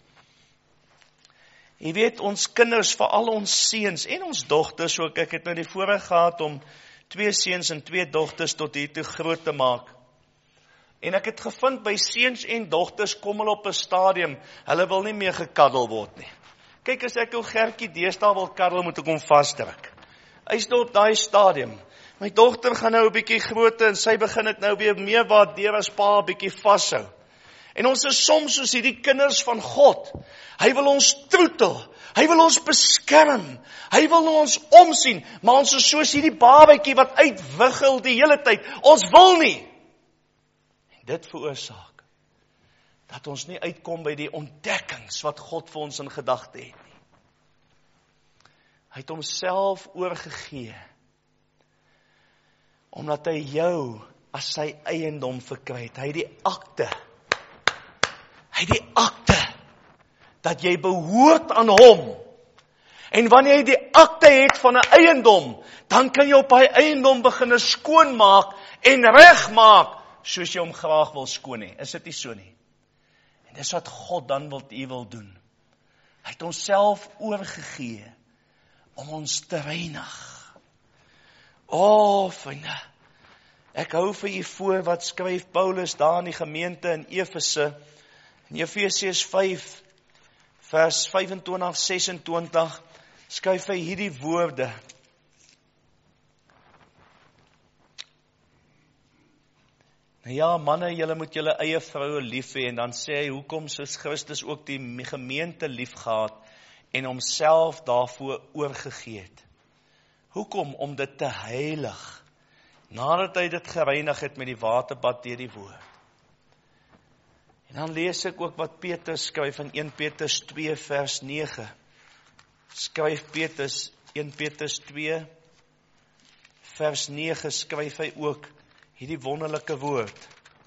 Jy weet, ons kinders, veral ons seuns en ons dogters ook, ek het nou die voorreg gehad om 2 seuns en 2 dogters tot hier toe groot te maak. En ek het gevind, by seuns en dogters kom hulle op 'n stadium, hulle wil nie meer gekaddel word nie. Kyk, as ek jou Gertjie deesdae wil kaddel, moet ek hom vasdruk. Hy is nou op daai stadium. My dogter gaan nou 'n bietjie groter, en sy begin dit nou weer meer waardeer as pa 'n bietjie vashou. En ons is soms soos hierdie kinders van God. Hy wil ons troetel, hy wil ons beskerm, hy wil ons omsien, maar ons is soos hierdie babatjie wat uitwiggel die hele tyd. Ons wil nie. Dit veroorsaak dat ons nie uitkom by die ontdekkings wat God vir ons in gedagte het nie. Hy het homself oorgegee, omdat hy jou as sy eiendom verkry het. Hy het die akte, dat jy behoort aan hom. En wanneer jy die akte het van 'n eiendom, dan kan jy op hy eiendom begin skoonmaak en regmaak, soos jy hom graag wil skoon hê. Is dit nie so nie? En dis wat God dan wil doen. Hy het homself oorgegee om ons te reinig. Vriende, ek hou vir u voor wat skryf Paulus daar in die gemeente in Efese, in Efesiërs 5, vers 25-26, skryf hy hierdie woorde. Nou ja, manne, julle moet julle eie vroue lief hê, en dan sê hy, hoekom soos Christus ook die gemeente lief gehad, en homself daarvoor oorgegee het. Hoekom? Om dit te heilig, nadat hy dit gereinig het met die waterbad deur die woord. En dan lees ek ook wat Petrus skryf in 1 Petrus 2 vers 9. Skryf Petrus, 1 Petrus 2 vers 9, skryf hy ook hierdie wonderlike woord.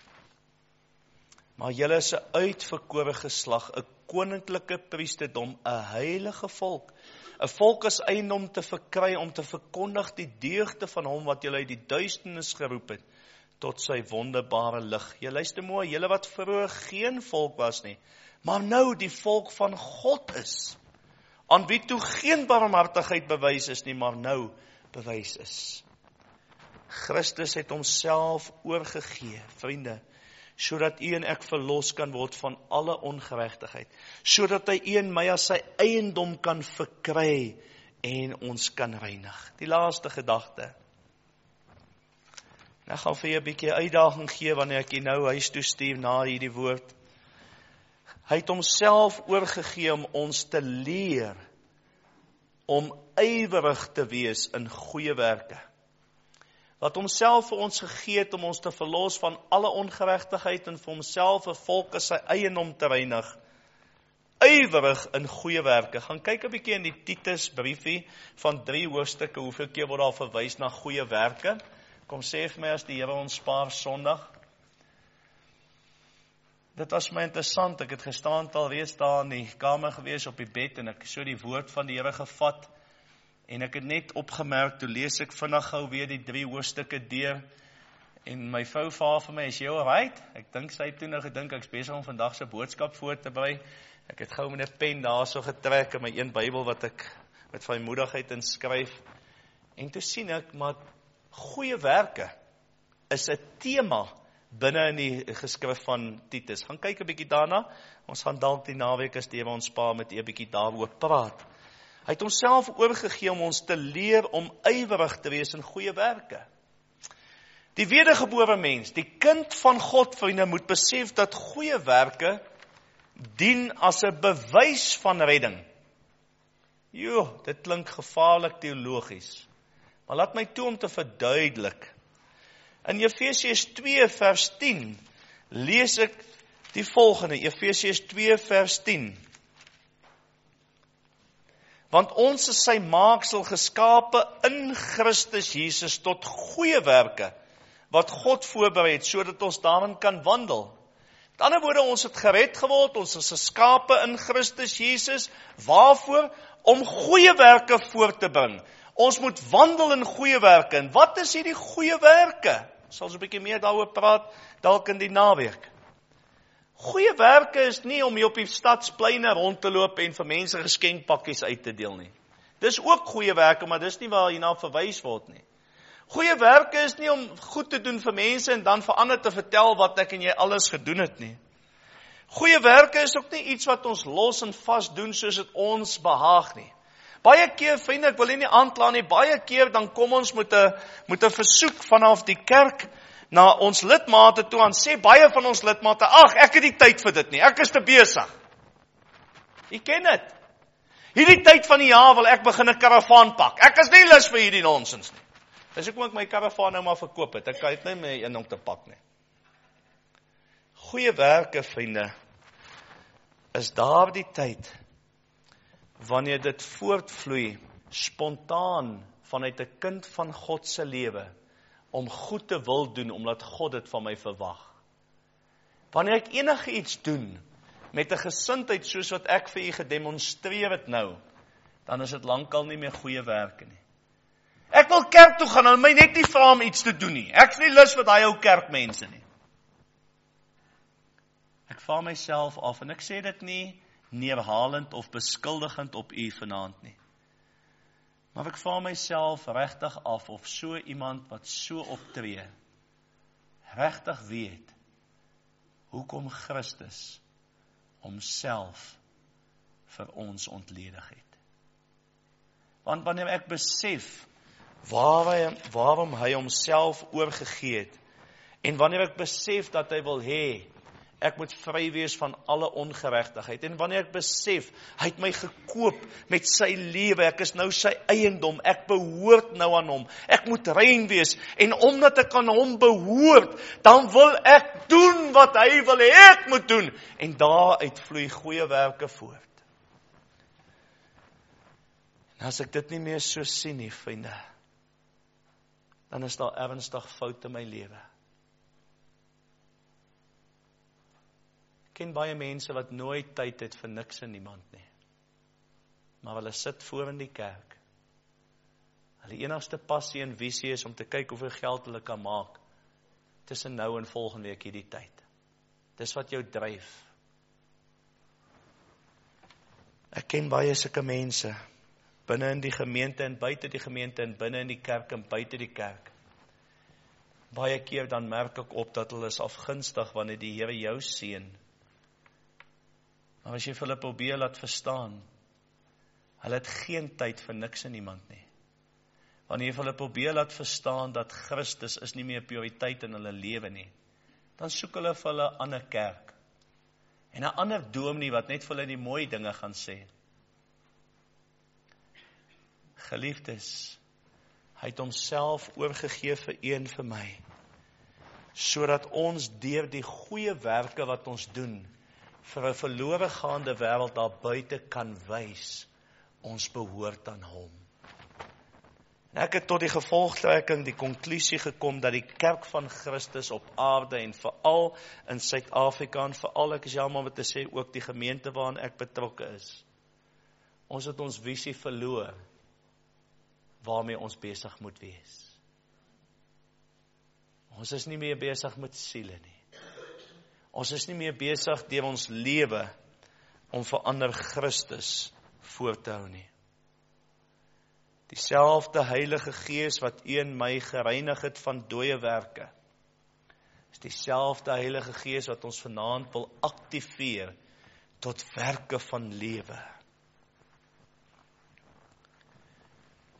Maar julle is 'n uitverkore geslag, 'n koninklike priesterdom, 'n heilige volk. 'n volk as eiendom te verkry om te verkondig die deugde van hom wat julle uit die duisternis geroep het tot sy wonderbare lig. Jy luister mooi, julle wat vroeër geen volk was nie, maar nou die volk van God is, aan wie toe geen barmhartigheid bewys is nie, maar nou bewys is. Christus het homself oorgegee, vriende, sodat u en ek verlos kan word van alle ongeregtigheid, sodat hy u en my as sy eiendom kan verkry en ons kan reinig. Die laaste gedagte. Ek gaan vir jou 'n bietjie uitdaging gee wanneer ek jy nou huis toe stuur na hierdie woord. Hy het homself oorgegee om ons te leer om ywerig te wees in goeie werke. Wat homself vir ons gegee het om ons te verlos van alle ongeregtigheid en vir homself 'n volk as sy eiendom te reinig. Ywerig in goeie werke. Gaan kyk 'n bietjie in die Titus briefie van 3 hoofstukke, hoeveel keer word daar verwys na goeie werke. Kom sê vir my as die Here ons spaar Sondag. Dit was my interessant, ek het gestaan al reeds daar in die kamer gewees op die bed en ek so die woord van die Here gevat en ek het net opgemerk, toe lees ek vinnig gou weer die 3 hoofstukke deur en my vrou vra vir my, is jy alright? Ek dink sy het toe nou gedink, ek is besig om vandag se boodskap voor te berei. Ek het gou met 'n pen daar so getrek in my een Bybel wat ek met vrymoedigheid inskryf en toe sien ek, maar goeie werke is 'n tema binne in die geskrif van Titus. Gaan kyk 'n bietjie daarna. Ons gaan dalk die naweek as die Here ons spaar met 'n bietjie daaroor praat. Hy het homself oorgegee om ons te leer om ywerig te wees in goeie werke. Die wedergebore mens, die kind van God, vriende, moet besef dat goeie werke dien as 'n bewys van redding. Dit klink gevaarlik teologies, maar laat my toe om te verduidelik. In Efesiërs 2 vers 10 lees ek die volgende, Efesiërs 2 vers 10. Want ons is sy maaksel geskape in Christus Jesus tot goeie werke, wat God voorberei het, sodat ons daarin kan wandel. Met ander woorde, ons het gered geword, ons is geskape in Christus Jesus, waarvoor? Om goeie werke voor te bring. Ons moet wandel in goeie werke. En wat is hierdie goeie werke? Ons sal so 'n bietjie meer daaroor praat, dalk in die naweek. Goeie werke is nie om hier op die stadspleine rond te loop en vir mense geskenkpakkies uit te deel nie. Dis ook goeie werke, maar dis nie waar hierna verwys word nie. Goeie werke is nie om goed te doen vir mense en dan vir ander te vertel wat ek en jy alles gedoen het nie. Goeie werke is ook nie iets wat ons los en vas doen soos dit ons behaag nie. Baie keer, vriende, ek wil nie aankla nie, baie keer dan kom ons met 'n versoek vanaf die kerk na ons lidmate toe, en sê baie van ons lidmate, ag, ek het nie tyd vir dit nie, ek is te besig. Jy ken dit. Hierdie tyd van die jaar wil ek begin 'n karavaan pak. Ek is nie lus vir hierdie nonsens nie. Dis hoekom ek my karavaan nou maar verkoop het. Ek kan dit nie meer een om te pak nie. Goeie werke, vriende, is daardie tyd wanneer dit voortvloei spontaan vanuit 'n kind van God se lewe om goed te wil doen omdat God dit van my verwag. Wanneer ek enige iets doen met 'n gesindheid soos wat ek vir u gedemonstreer het nou, dan is dit lankal nie meer goeie werke nie. Ek wil kerk toe gaan en my net nie vra om iets te doen nie. Ek is nie lus vir daai ou kerkmense nie. Ek vra myself af, en ek sê dit nie neerhalend of beskuldigend op u vanaand nie. Maar ek vra myself regtig af of so iemand wat so optree, regtig weet, hoekom Christus homself vir ons ontledig het. Want wanneer ek besef waarom hy homself oorgegee het, en wanneer ek besef dat hy wil hê, ek moet vry wees van alle ongeregtigheid, en wanneer ek besef, hy het my gekoop met sy lewe, ek is nou sy eiendom, ek behoort nou aan hom, ek moet rein wees, en omdat ek aan hom behoort, dan wil ek doen wat hy wil hê ek moet doen, en daaruit vloei goeie werke voort. En as ek dit nie meer so sien nie, vriende, dan is daar ernstig fout in my lewe. Ek ken baie mense wat nooit tyd het vir niks en niemand nie. Maar hulle sit voor in die kerk. Hulle enigste passie en visie is om te kyk hoeveel geld hulle kan maak tussen nou en volgende week hierdie tyd. Dis wat jou dryf. Ek ken baie sulke mense binne in die gemeente en buite die gemeente en binne in die kerk en buite die kerk. Baie keer dan merk ek op dat hulle is afgunstig wanneer die Here jou seën. Maar as jy vir hulle probeer laat verstaan, hulle het geen tyd vir niks en niemand nie. Wanneer jy vir hulle probeer laat verstaan dat Christus is nie meer prioriteit in hulle lewe nie, dan soek hulle vir hulle 'n ander kerk. En 'n ander dominee wat net vir hulle die mooi dinge gaan sê. Geliefdes, hy het homself oorgegee vir u en vir my, sodat ons deur die goeie werke wat ons doen, vir 'n verlore gaande wêreld daar buite kan wys, ons behoort aan hom. En ek het tot die gevolgtrekking, die konklusie gekom, dat die kerk van Christus op aarde, en veral in Suid-Afrika, en veral, ek is jammer om te sê, ook die gemeente waarin ek betrokke is, ons het ons visie verloor, waarmee ons besig moet wees. Ons is nie meer besig met siele nie. Ons is nie meer besig deur ons lewe om vir ander Christus voor te hou nie. Dieselfde Heilige Gees wat u en my gereinig het van dooie werke, is dieselfde Heilige Gees wat ons vanaand wil aktiveer tot werke van lewe.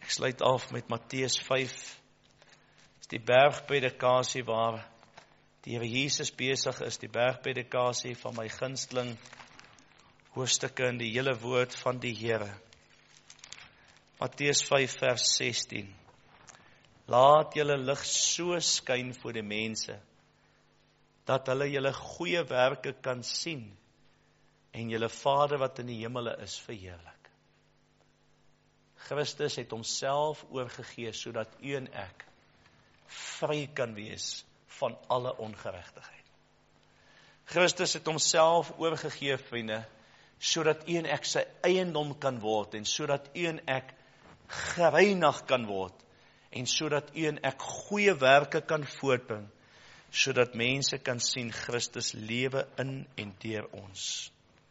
Ek sluit af met Matteus 5. Dis die bergpredikasie waar die Here Jesus besig is, die bergpredikasie van my gunsteling hoofstukke in die hele woord van die Here. Matteus 5 vers 16. Laat julle lig so skyn voor die mense, dat hulle julle goeie werke kan sien en julle Vader wat in die hemele is verheerlik. Christus het homself oorgegee sodat u en ek vry kan wees van alle ongeregtigheid. Christus het homself oorgegee, vriende, sodat u en ek sy eiendom kan word en sodat u en ek gereinig kan word en sodat u en ek goeie werke kan voortbring, sodat mense kan sien Christus lewe in en deur ons.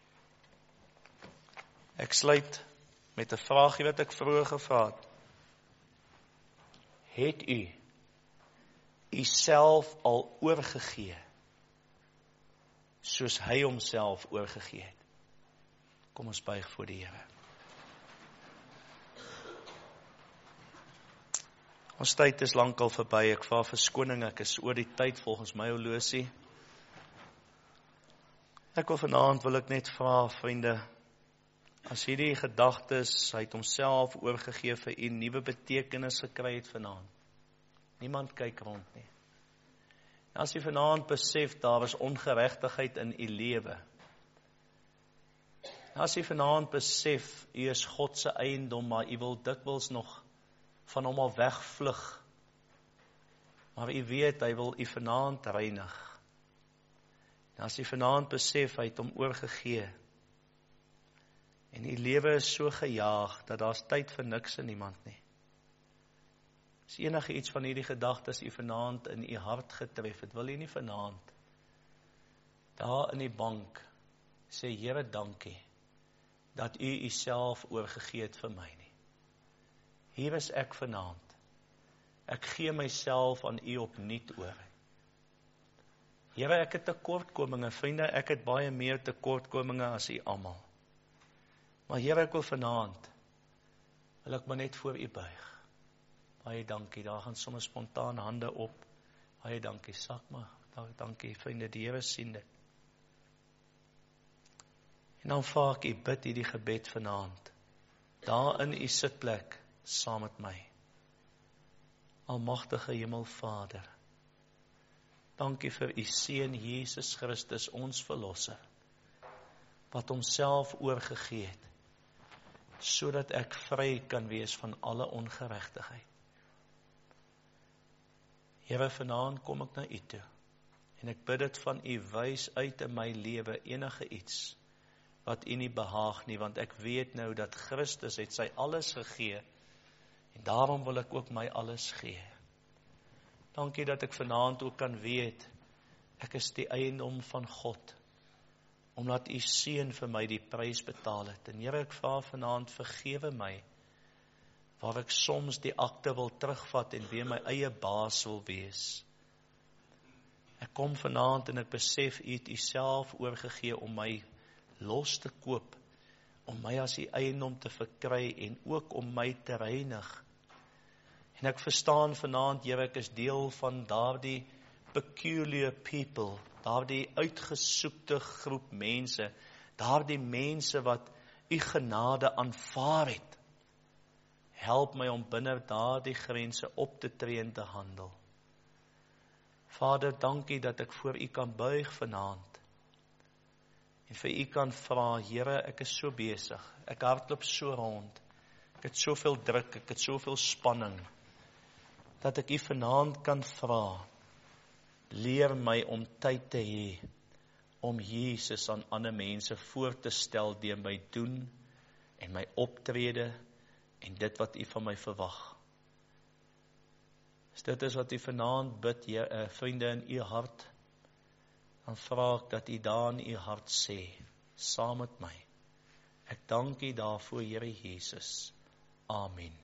Ek sluit met 'n vraagie wat ek vroeër gevra het. Het u self al oorgegee, soos hy homself oorgegee het? Kom ons buig voor die Here. Ons tyd is lankal verby, ek vra verskoning, ek is oor die tyd volgens my horlosie. Vanaand wil ek net vra, vriende, as hierdie gedagtes, hy het homself oorgegee vir u nuwe betekenis gekry het vanaand. Niemand kyk rond nie. As u vanaand besef, daar is ongeregtigheid in u lewe. As u vanaand besef, u is God se eiendom, maar u wil dikwels nog van hom al wegvlug. Maar u weet, hy wil u vanaand reinig. As u vanaand besef, hy het hom oorgegee, en die lewe is so gejaag, dat daar's tyd vir niks en niemand nie. As enige iets van hierdie gedagtes u vanaand in u hart getref het, wil u nie vanaand daar in die bank sê, Here, dankie, dat u uself oorgegee het vir my nie. Hier is ek vanaand. Ek gee myself aan u opnuut oor. Here, ek het tekortkominge, vriende, ek het baie meer tekortkominge as u almal. Maar Here, ek wil vanaand, wil ek maar net voor u buig. Baie dankie, daar gaan sommer spontaan hande op. Baie dankie, sak maar. Dankie, vriende, die Here sien dit. En dan vra ek u, bid hierdie gebed vanaand, daar in u sitplek, saam met my. Almagtige Hemelvader, dankie vir u Seun Jesus Christus, ons verlosser, wat homself oorgegee het, sodat ek vry kan wees van alle ongeregtigheid. Here, vanaand kom ek na u toe, en ek bid dit van u, wys uit in my lewe enige iets, wat u nie behaag nie, want ek weet nou dat Christus het sy alles gegee, en daarom wil ek ook my alles gee. Dankie dat ek vanaand ook kan weet, ek is die eiendom van God, omdat u Seun vir my die prys betaal het. En Here, ek vra vanaand, vergewe my, waar ek soms die akte wil terugvat en weer my eie baas wil wees. Ek kom vanaand en ek besef, u het uself oorgegee om my los te koop, om my as u eiendom te verkry en ook om my te reinig. En ek verstaan vanaand, Here, ek is deel van daardie peculiar people, daardie uitgesoekte groep mense, daardie mense wat u genade aanvaar het. Help my om binne daardie grense op te tree en te handel. Vader, dankie dat ek voor u kan buig vanaand. En vir u kan vra, Here, ek is so besig, ek hardloop so rond, ek het soveel druk, ek het soveel spanning, dat ek u vanaand kan vra, leer my om tyd te hê, om Jesus aan ander mense voor te stel, deur my doen, en my optrede, en dit wat u van my verwag. As dit is wat u vanaand bid, vriende, in u hart, dan vra ek dat u daar in u hart sê, saam met my. Ek dank u daarvoor, Here Jesus. Amen.